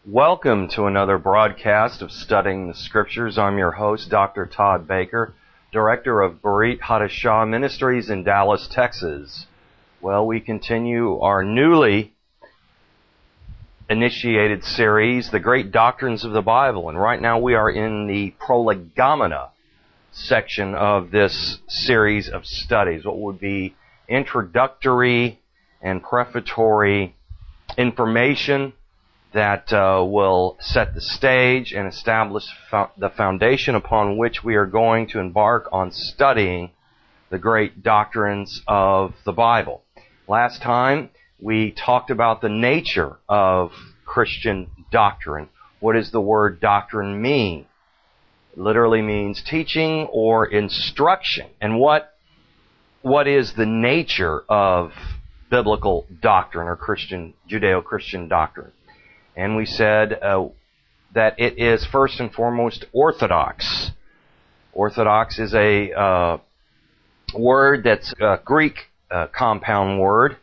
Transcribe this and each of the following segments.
Welcome to another broadcast of Studying the Scriptures. I'm your host, Dr. Todd Baker, Director of Berit Hadashah Ministries in Dallas, Texas. Well, we continue our newly initiated series, The Great Doctrines of the Bible, and right now we are in the Prolegomena section of this series of studies, what would be introductory and prefatory information that will set the stage and establish the foundation upon which we are going to embark on studying the great doctrines of the Bible. Last time, we talked about the nature of Christian doctrine. What does the word doctrine mean? It literally means teaching or instruction. And what is the nature of biblical doctrine or Judeo-Christian doctrine? And we said that it is first and foremost orthodox. Orthodox is a word that's a Greek compound word.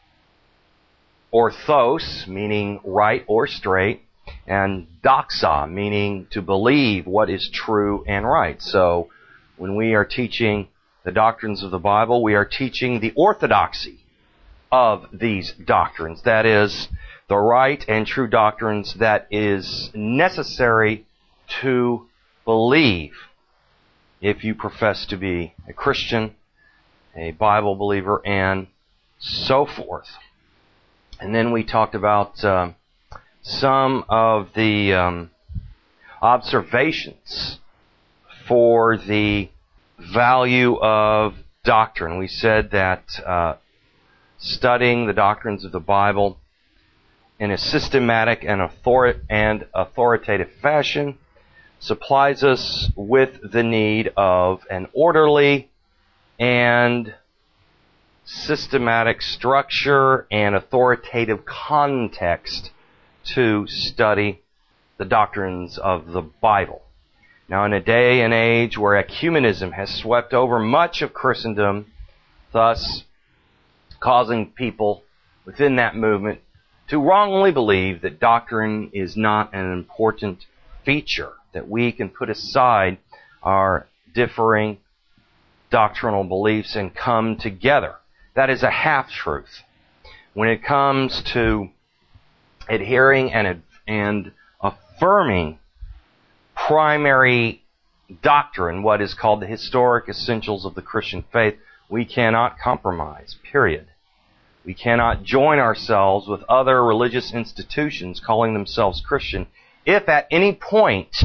Orthos, meaning right or straight, and doxa, meaning to believe what is true and right. So when we are teaching the doctrines of the Bible, we are teaching the orthodoxy of these doctrines. That is, the right and true doctrines that is necessary to believe if you profess to be a Christian, a Bible believer, and so forth. And then we talked about some of the observations for the value of doctrine. We said that studying the doctrines of the Bible in a systematic and authoritative fashion supplies us with the need of an orderly and systematic structure and authoritative context to study the doctrines of the Bible. Now, in a day and age where ecumenism has swept over much of Christendom, thus causing people within that movement to wrongly believe that doctrine is not an important feature, that we can put aside our differing doctrinal beliefs and come together. That is a half-truth. When it comes to adhering and affirming primary doctrine, what is called the historic essentials of the Christian faith, we cannot compromise, period. We cannot join ourselves with other religious institutions calling themselves Christian if at any point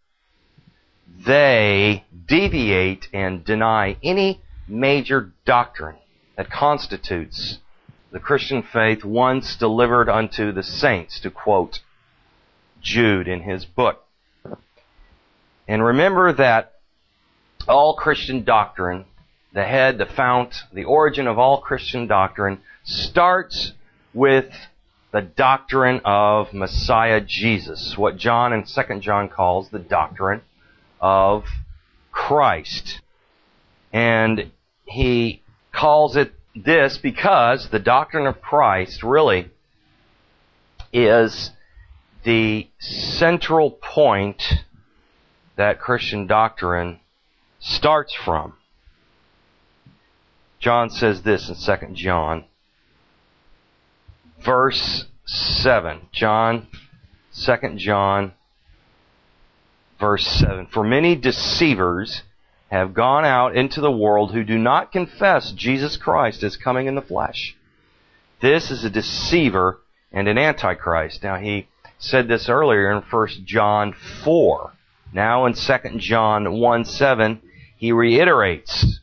they deviate and deny any major doctrine that constitutes the Christian faith once delivered unto the saints, to quote Jude in his book. And remember that all Christian doctrine, the head, the fount, the origin of all Christian doctrine starts with the doctrine of Messiah Jesus, what John in 2 John calls the doctrine of Christ. And he calls it this because the doctrine of Christ really is the central point that Christian doctrine starts from. John says this in 2 John, verse 7. 2 John, verse 7. For many deceivers have gone out into the world who do not confess Jesus Christ as coming in the flesh. This is a deceiver and an antichrist. Now, he said this earlier in 1 John 4. Now in 2 John 1:7, he reiterates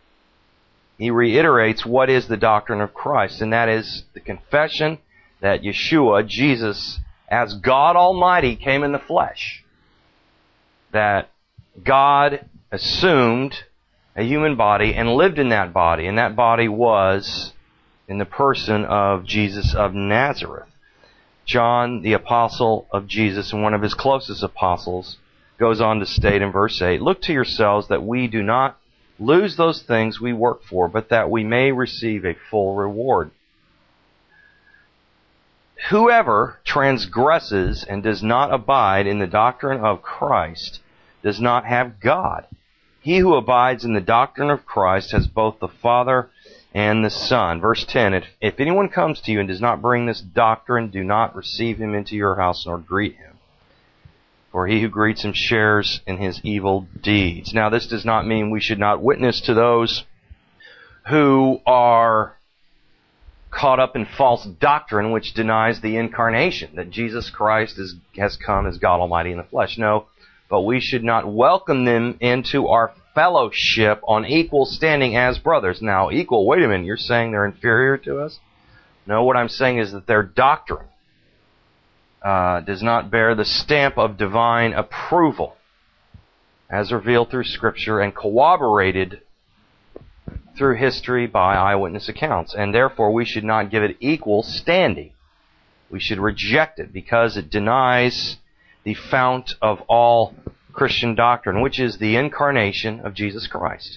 what is the doctrine of Christ, and that is the confession that Yeshua, Jesus, as God Almighty, came in the flesh. That God assumed a human body and lived in that body, and that body was in the person of Jesus of Nazareth. John, the apostle of Jesus and one of his closest apostles, goes on to state in verse 8, look to yourselves that we do not lose those things we work for, but that we may receive a full reward. whoever transgresses and does not abide in the doctrine of Christ does not have God. He who abides in the doctrine of Christ has both the Father and the Son. Verse 10, if anyone comes to you and does not bring this doctrine, do not receive him into your house nor greet him. For he who greets him shares in his evil deeds. Now this does not mean we should not witness to those who are caught up in false doctrine which denies the incarnation, that Jesus Christ has come as God Almighty in the flesh. No, but we should not welcome them into our fellowship on equal standing as brothers. Now, equal, wait a minute, you're saying they're inferior to us? No, what I'm saying is that their doctrine does not bear the stamp of divine approval as revealed through Scripture and corroborated through history by eyewitness accounts. And therefore, we should not give it equal standing. We should reject it because it denies the fount of all Christian doctrine, which is the incarnation of Jesus Christ.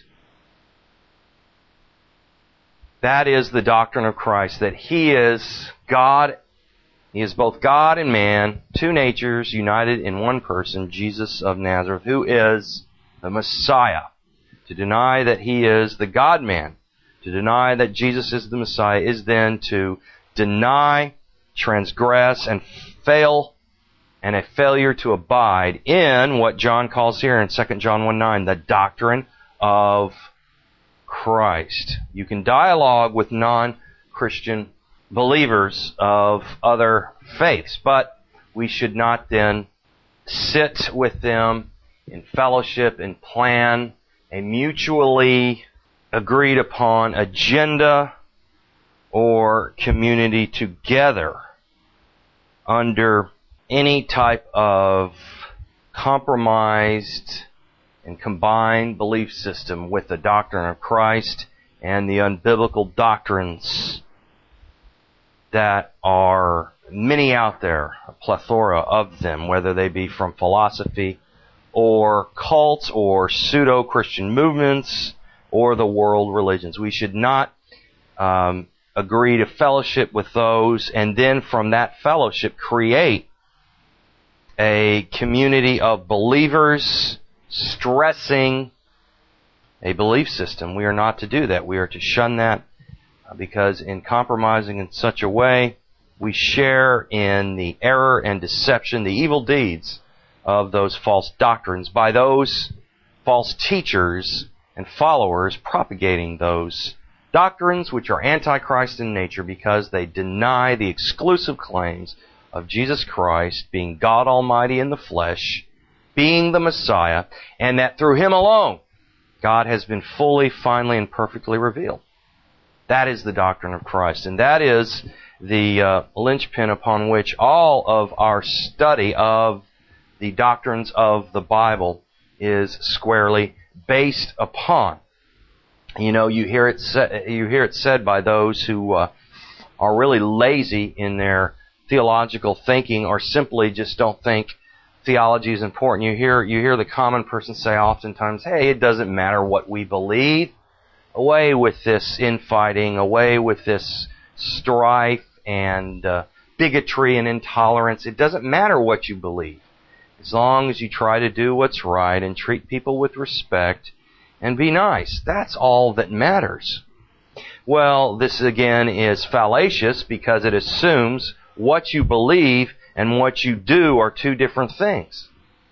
That is the doctrine of Christ, that He is God. He is both God and man, two natures united in one person, Jesus of Nazareth, who is the Messiah. To deny that He is the God-man, to deny that Jesus is the Messiah, is then to deny, transgress, and fail, and a failure to abide in what John calls here in 2 John 1:9, the doctrine of Christ. You can dialogue with non-Christian believers of other faiths, but we should not then sit with them in fellowship and plan a mutually agreed upon agenda or community together under any type of compromised and combined belief system with the doctrine of Christ and the unbiblical doctrines that are many out there, a plethora of them, whether they be from philosophy or cults or pseudo-Christian movements or the world religions. We should not agree to fellowship with those and then from that fellowship create a community of believers stressing a belief system. We are not to do that. We are to shun that because in compromising in such a way, we share in the error and deception, the evil deeds of those false doctrines by those false teachers and followers propagating those doctrines which are antichrist in nature because they deny the exclusive claims of Jesus Christ being God Almighty in the flesh, being the Messiah, and that through Him alone God has been fully, finally, and perfectly revealed. That is the doctrine of Christ, and that is the linchpin upon which all of our study of the doctrines of the Bible is squarely based upon. You know, you hear it said by those who are really lazy in their theological thinking or simply just don't think theology is important. You hear the common person say oftentimes, hey, it doesn't matter what we believe. Away with this infighting, away with this strife and bigotry and intolerance. It doesn't matter what you believe. As long as you try to do what's right and treat people with respect and be nice. That's all that matters. Well, this again is fallacious because it assumes what you believe and what you do are two different things.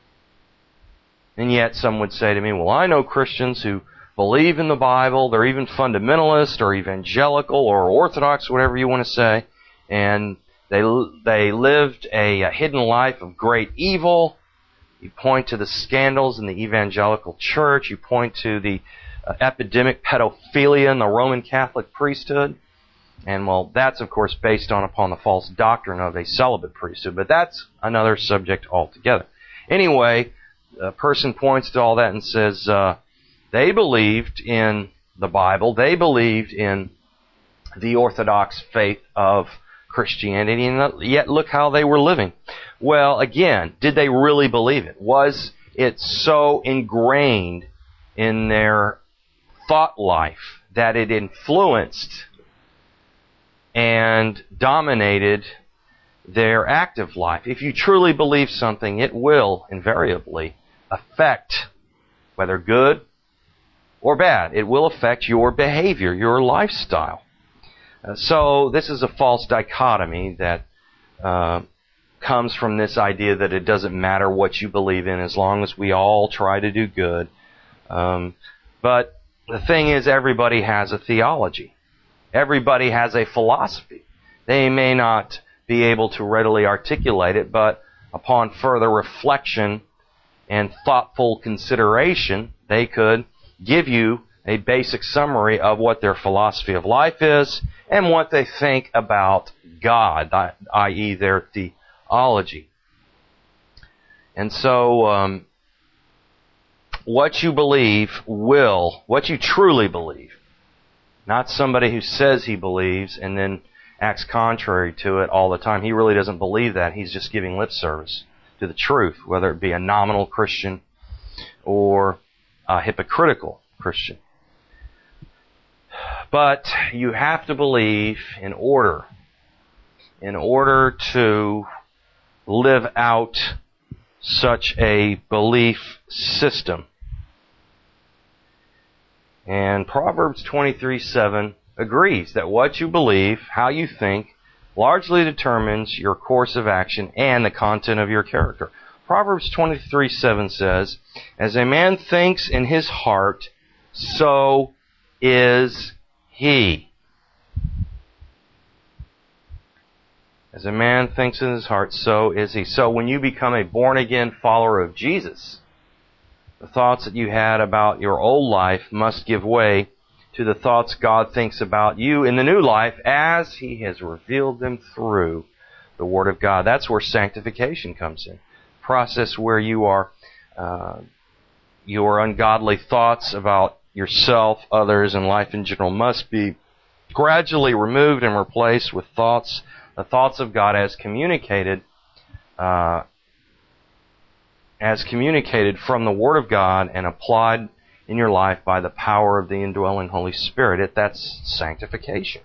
And yet some would say to me, well, I know Christians who believe in the Bible, they're even fundamentalist or evangelical or orthodox, whatever you want to say, and they lived a hidden life of great evil. You point to the scandals in the evangelical church. You point to the epidemic pedophilia in the Roman Catholic priesthood. And, well, that's, of course, based upon the false doctrine of a celibate priesthood. But that's another subject altogether. Anyway, a person points to all that and says they believed in the Bible. They believed in the Orthodox faith of Christianity, and yet look how they were living. Well, again, did they really believe it? Was it so ingrained in their thought life that it influenced and dominated their active life. If you truly believe something, it will invariably affect, whether good or bad, it will affect your behavior, your lifestyle. So this is a false dichotomy that comes from this idea that it doesn't matter what you believe in as long as we all try to do good. But the thing is, everybody has a theology. Everybody has a philosophy. They may not be able to readily articulate it, but upon further reflection and thoughtful consideration, they could give you a basic summary of what their philosophy of life is and what they think about God, i.e. their theology. And so, what you truly believe, not somebody who says he believes and then acts contrary to it all the time. He really doesn't believe that. He's just giving lip service to the truth, whether it be a nominal Christian or a hypocritical Christian. But you have to believe in order to live out such a belief system. And Proverbs 23:7 agrees that what you believe, how you think, largely determines your course of action and the content of your character. Proverbs 23:7 says, "As a man thinks in his heart, so is he." As a man thinks in his heart, so is he. So when you become a born-again follower of Jesus, the thoughts that you had about your old life must give way to the thoughts God thinks about you in the new life as He has revealed them through the Word of God. That's where sanctification comes in. Process where your ungodly thoughts about yourself, others, and life in general must be gradually removed and replaced with the thoughts of God as communicated from the Word of God and applied in your life by the power of the indwelling Holy Spirit. That's sanctification.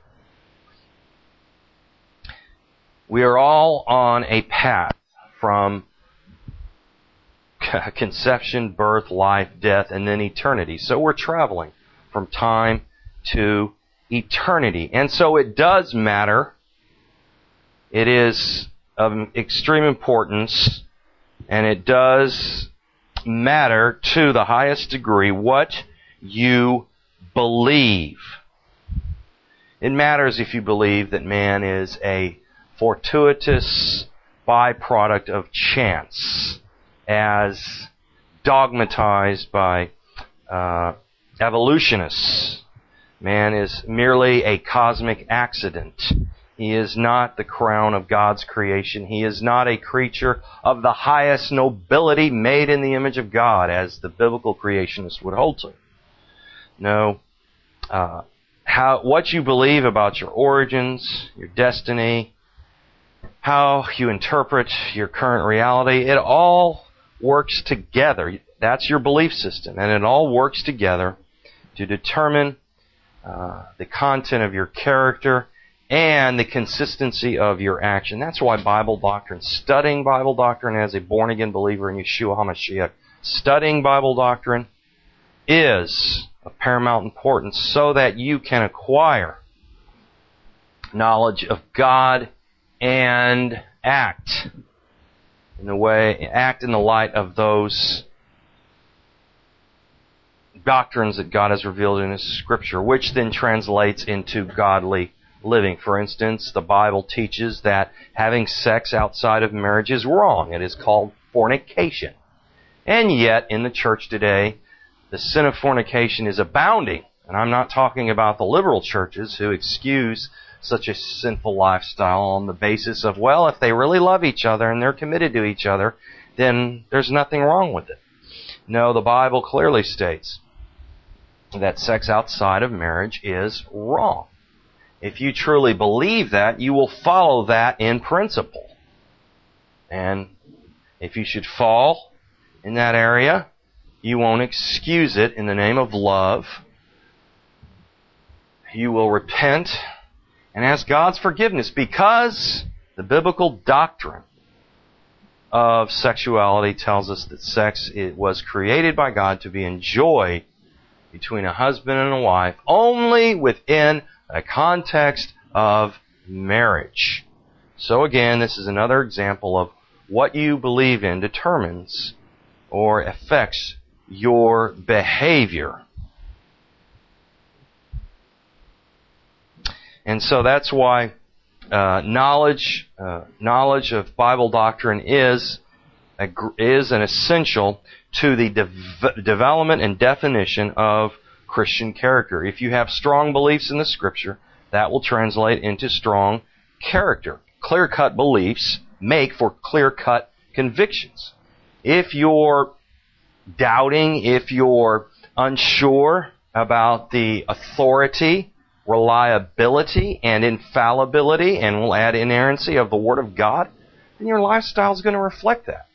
We are all on a path from conception, birth, life, death, and then eternity. So we're traveling from time to eternity. And so it does matter. It is of extreme importance, and it does matter to the highest degree what you believe. It matters if you believe that man is a fortuitous byproduct of chance, as dogmatized by evolutionists. Man is merely a cosmic accident. He is not the crown of God's creation. He is not a creature of the highest nobility made in the image of God, as the biblical creationists would hold to. No. What you believe about your origins, your destiny, how you interpret your current reality, it all works together. That's your belief system, and it all works together to determine the content of your character and the consistency of your action. That's why Bible doctrine, studying Bible doctrine as a born-again believer in Yeshua HaMashiach, studying Bible doctrine is of paramount importance so that you can acquire knowledge of God and act in the light of those doctrines that God has revealed in His Scripture, which then translates into godly living. For instance, the Bible teaches that having sex outside of marriage is wrong. It is called fornication. And yet, in the church today, the sin of fornication is abounding. And I'm not talking about the liberal churches who excuse such a sinful lifestyle on the basis of, well, if they really love each other and they're committed to each other, then there's nothing wrong with it. No, the Bible clearly states that sex outside of marriage is wrong. If you truly believe that, you will follow that in principle. And if you should fall in that area, you won't excuse it in the name of love. You will repent and ask God's forgiveness, because The biblical doctrine of sexuality tells us that sex was created by God to be enjoyed between a husband and a wife only within a context of marriage. So again, this is another example of what you believe in determines or affects your behavior. And so that's why knowledge of Bible doctrine is an essential to the development and definition of Christian character. If you have strong beliefs in the Scripture, that will translate into strong character. Clear-cut beliefs make for clear-cut convictions. If you're doubting, if you're unsure about the authority, reliability, and infallibility, and we'll add inerrancy of the Word of God, then your lifestyle is going to reflect that.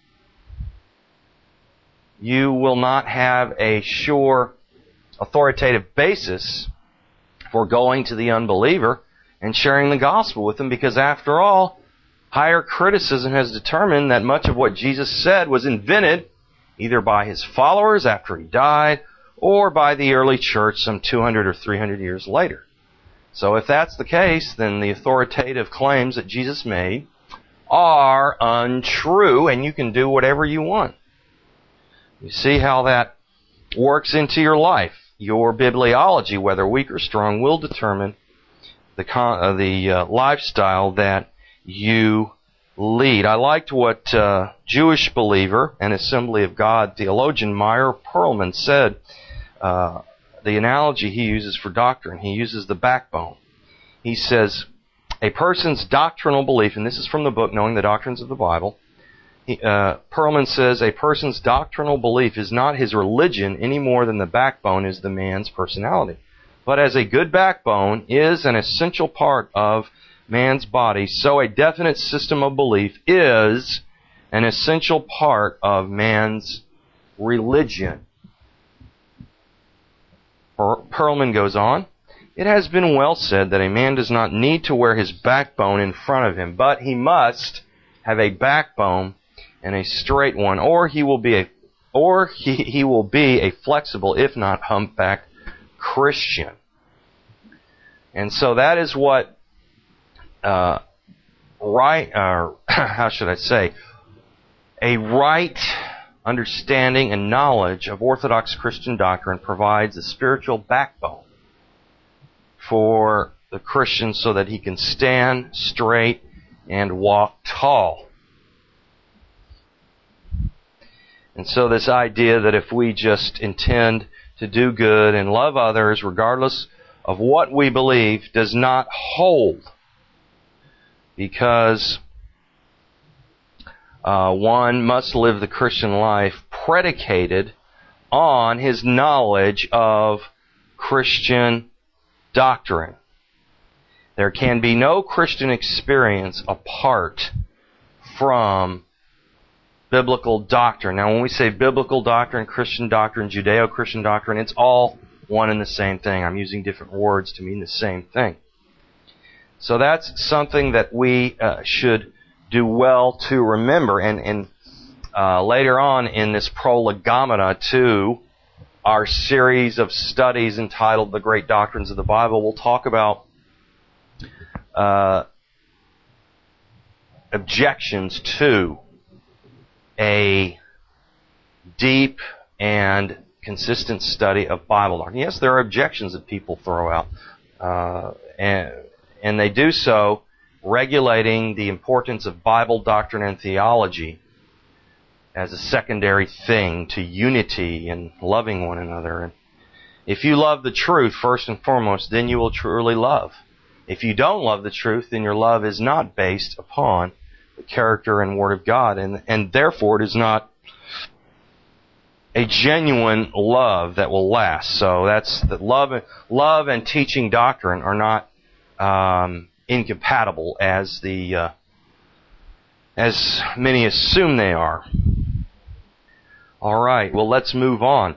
You will not have a sure, authoritative basis for going to the unbeliever and sharing the gospel with them, because after all, higher criticism has determined that much of what Jesus said was invented either by His followers after He died or by the early church some 200 or 300 years later. So if that's the case, then the authoritative claims that Jesus made are untrue, and you can do whatever you want. You see how that works into your life. Your bibliology, whether weak or strong, will determine the lifestyle that you lead. I liked what Jewish believer and Assembly of God theologian Meyer Perlman said. The analogy he uses for doctrine, he uses the backbone. He says, a person's doctrinal belief, and this is from the book Knowing the Doctrines of the Bible, Perlman says, a person's doctrinal belief is not his religion any more than the backbone is the man's personality. But as a good backbone is an essential part of man's body, so a definite system of belief is an essential part of man's religion. Perlman goes on, it has been well said that a man does not need to wear his backbone in front of him, but he must have a backbone and a straight one, or he will be a flexible, if not humpback, Christian. And so that is what a right understanding and knowledge of Orthodox Christian doctrine provides a spiritual backbone for the Christian so that he can stand straight and walk tall. And so this idea that if we just intend to do good and love others regardless of what we believe does not hold, because one must live the Christian life predicated on his knowledge of Christian doctrine. There can be no Christian experience apart from biblical doctrine. Now, when we say biblical doctrine, Christian doctrine, Judeo-Christian doctrine, it's all one and the same thing. I'm using different words to mean the same thing. So that's something that we should do well to remember. And later on in this prolegomena to our series of studies entitled The Great Doctrines of the Bible, we'll talk about objections to a deep and consistent study of Bible doctrine. Yes, there are objections that people throw out, and they do so regulating the importance of Bible doctrine and theology as a secondary thing to unity and loving one another. And if you love the truth first and foremost, then you will truly love. If you don't love the truth, then your love is not based upon the character and Word of God, and therefore it is not a genuine love that will last. So that's that love and teaching doctrine are not incompatible as many assume they are. All right, well, let's move on.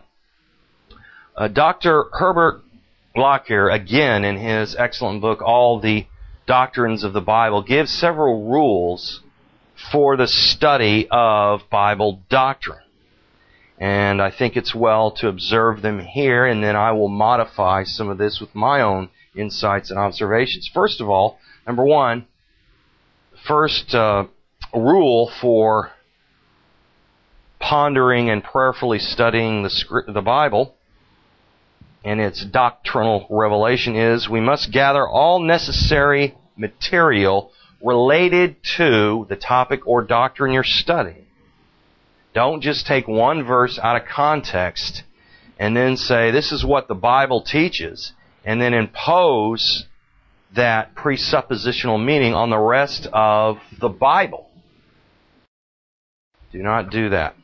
Dr. Herbert Lockyer, again, in his excellent book, All the Doctrines of the Bible gives several rules for the study of Bible doctrine. And I think it's well to observe them here, and then I will modify some of this with my own insights and observations. First of all, number one, first rule for pondering and prayerfully studying the Bible and its doctrinal revelation is we must gather all necessary material related to the topic or doctrine you're studying. Don't just take one verse out of context and then say, this is what the Bible teaches, and then impose that presuppositional meaning on the rest of the Bible. Do not do that.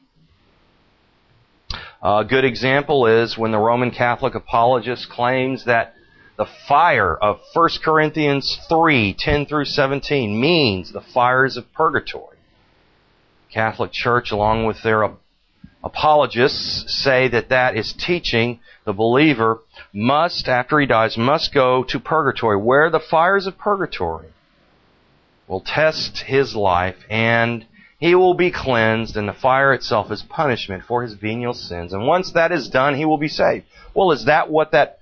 A good example is when the Roman Catholic apologist claims that the fire of 1 Corinthians 3:10 through 17 means the fires of purgatory. Catholic Church, along with their apologists, say that that is teaching the believer must, after he dies, must go to purgatory, where the fires of purgatory will test his life, and he will be cleansed, and the fire itself is punishment for his venial sins. And once that is done, he will be saved. Well, is that what that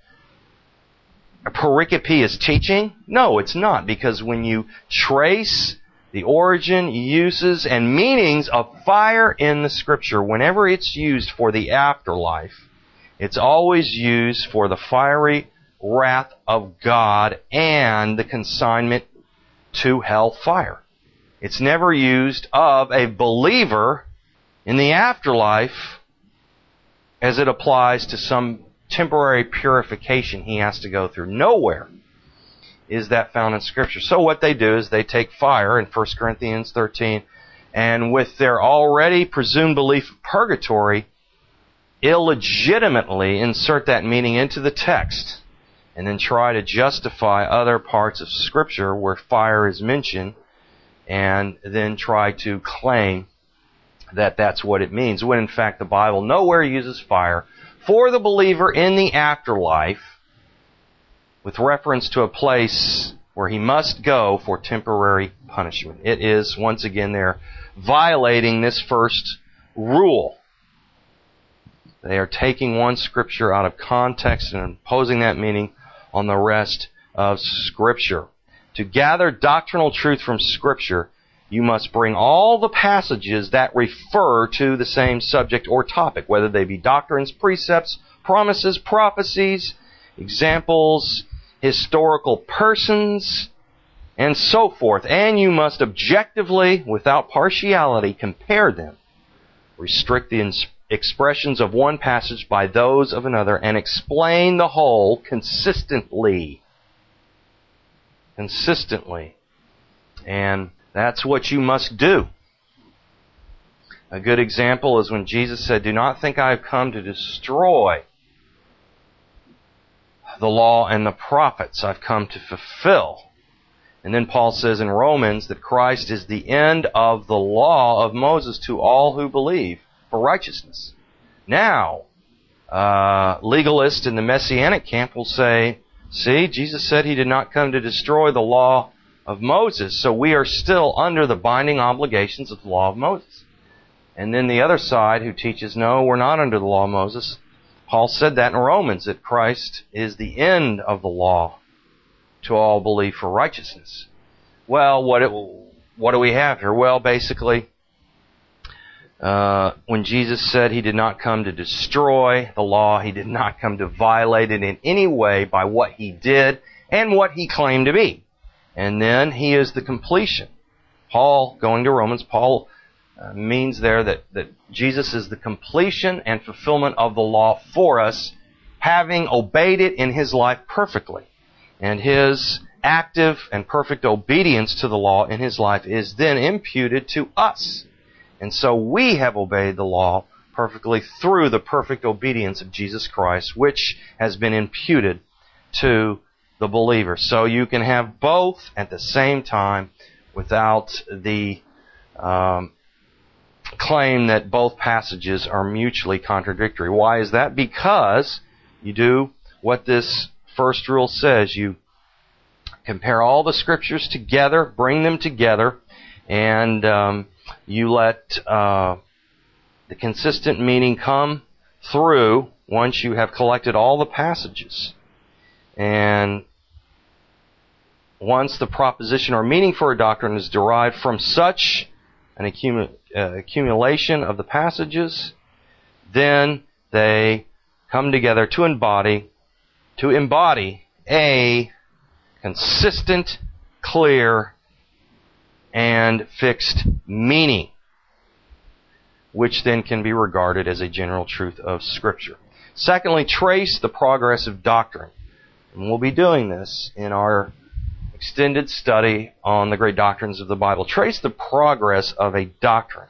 pericope is teaching? No, it's not, because when you trace the origin, uses, and meanings of fire in the Scripture, whenever it's used for the afterlife, it's always used for the fiery wrath of God and the consignment to hell fire. It's never used of a believer in the afterlife as it applies to some temporary purification he has to go through. Nowhere is that found in Scripture. So what they do is they take fire in 1 Corinthians 13, and with their already presumed belief of purgatory, illegitimately insert that meaning into the text, and then try to justify other parts of Scripture where fire is mentioned, and then try to claim that that's what it means, when in fact the Bible nowhere uses fire for the believer in the afterlife with reference to a place where he must go for temporary punishment. It is, once again, they're violating this first rule. They are taking one Scripture out of context and imposing that meaning on the rest of Scripture. To gather doctrinal truth from Scripture, you must bring all the passages that refer to the same subject or topic, whether they be doctrines, precepts, promises, prophecies, examples, historical persons, and so forth. And you must objectively, without partiality, compare them. Restrict the expressions of one passage by those of another, and explain the whole consistently. Consistently. And that's what you must do. A good example is when Jesus said, "Do not think I have come to destroy the law and the prophets. I've come to fulfill." And then Paul says in Romans that Christ is the end of the law of Moses to all who believe for righteousness. Now, legalists in the Messianic camp will say, see, Jesus said He did not come to destroy the law of Moses, so we are still under the binding obligations of the law of Moses. And then the other side who teaches, no, we're not under the law of Moses. Paul said that in Romans, that Christ is the end of the law to all believe for righteousness. Well, what do we have here? Well, basically, when Jesus said He did not come to destroy the law, He did not come to violate it in any way by what He did and what He claimed to be. And then He is the completion. Paul, going to Romans, Paul means there that Jesus is the completion and fulfillment of the law for us, having obeyed it in His life perfectly. And His active and perfect obedience to the law in His life is then imputed to us. And so we have obeyed the law perfectly through the perfect obedience of Jesus Christ, which has been imputed to the believer. So you can have both at the same time without the claim that both passages are mutually contradictory. Why is that? Because you do what this first rule says. You compare all the scriptures together, bring them together, and you let the consistent meaning come through once you have collected all the passages. And once the proposition or meaning for a doctrine is derived from such an accumulation of the passages, then they come together to embody a consistent, clear, and fixed meaning, which then can be regarded as a general truth of Scripture. Secondly, trace the progress of doctrine. And we'll be doing this in our extended study on the great doctrines of the Bible. Trace the progress of a doctrine.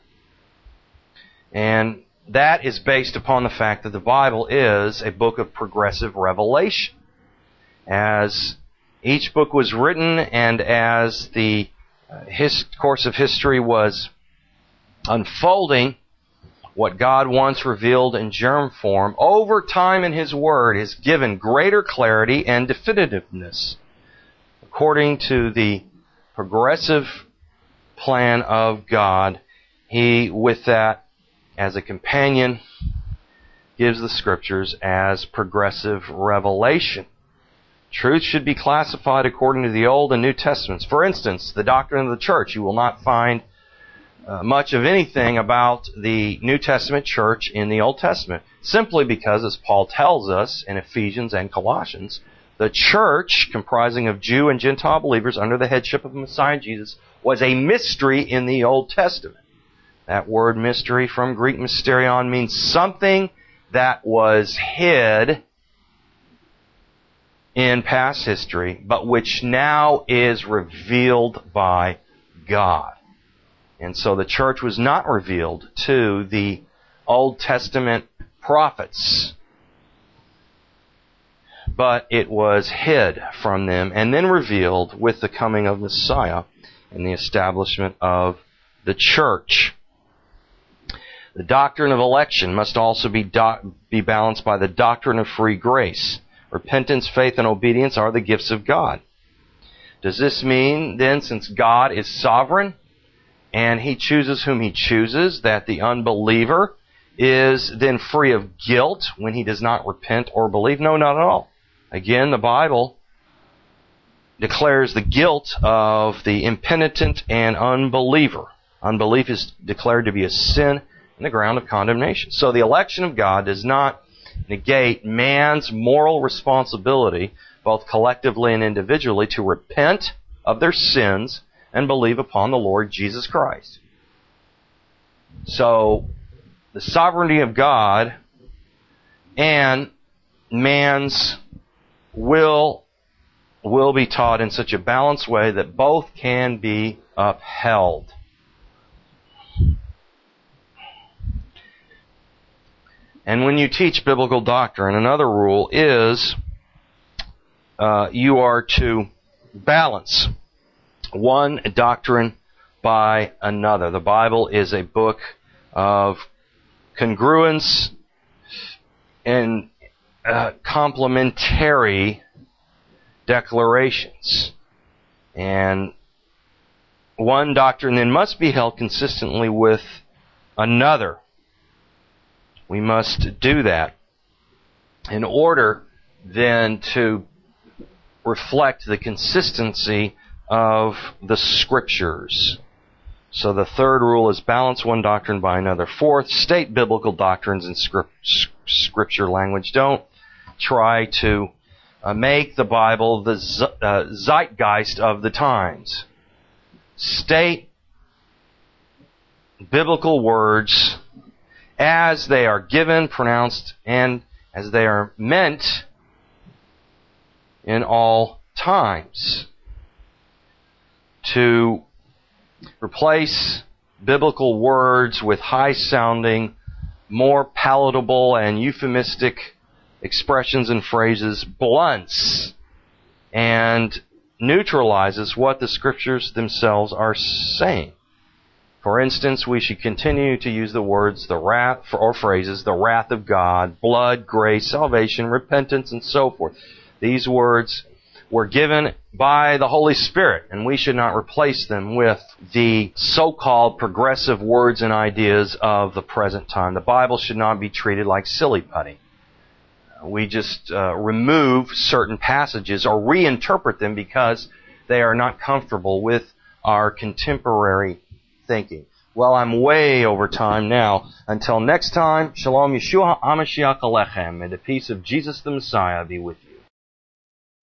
And that is based upon the fact that the Bible is a book of progressive revelation. As each book was written and as the course of history was unfolding, what God once revealed in germ form, over time in His Word, is given greater clarity and definitiveness according to the progressive plan of God. He, with that as a companion, gives the Scriptures as progressive revelation. Truth should be classified according to the Old and New Testaments. For instance, the doctrine of the church. You will not find much of anything about the New Testament church in the Old Testament, simply because, as Paul tells us in Ephesians and Colossians, the church, comprising of Jew and Gentile believers under the headship of the Messiah Jesus, was a mystery in the Old Testament. That word mystery from Greek mysterion means something that was hid in past history, but which now is revealed by God. And so the church was not revealed to the Old Testament prophets, but it was hid from them and then revealed with the coming of Messiah and the establishment of the church. The doctrine of election must also be balanced by the doctrine of free grace. Repentance, faith, and obedience are the gifts of God. Does this mean, then, since God is sovereign and He chooses whom He chooses, that the unbeliever is then free of guilt when he does not repent or believe? No, not at all. Again, the Bible declares the guilt of the impenitent and unbeliever. Unbelief is declared to be a sin and the ground of condemnation. So the election of God does not negate man's moral responsibility, both collectively and individually, to repent of their sins and believe upon the Lord Jesus Christ. So, the sovereignty of God and man's will be taught in such a balanced way that both can be upheld. And when you teach biblical doctrine, another rule is you are to balance one doctrine by another. The Bible is a book of congruence and complementary declarations. And one doctrine then must be held consistently with another. We must do that in order then to reflect the consistency of the Scriptures. So the third rule is balance one doctrine by another. Fourth, state biblical doctrines in Scripture language. Don't try to make the Bible the zeitgeist of the times. State biblical words as they are given, pronounced, and as they are meant in all times. To replace biblical words with high-sounding, more palatable and euphemistic expressions and phrases blunts and neutralizes what the Scriptures themselves are saying. For instance, we should continue to use the words, the wrath, or phrases, the wrath of God, blood, grace, salvation, repentance, and so forth. These words were given by the Holy Spirit, and we should not replace them with the so-called progressive words and ideas of the present time. The Bible should not be treated like silly putty. We just remove certain passages or reinterpret them because they are not comfortable with our contemporary thinking. Well, I'm way over time now. Until next time, Shalom Yeshua HaMashiach Alechem. May the peace of Jesus the Messiah be with you.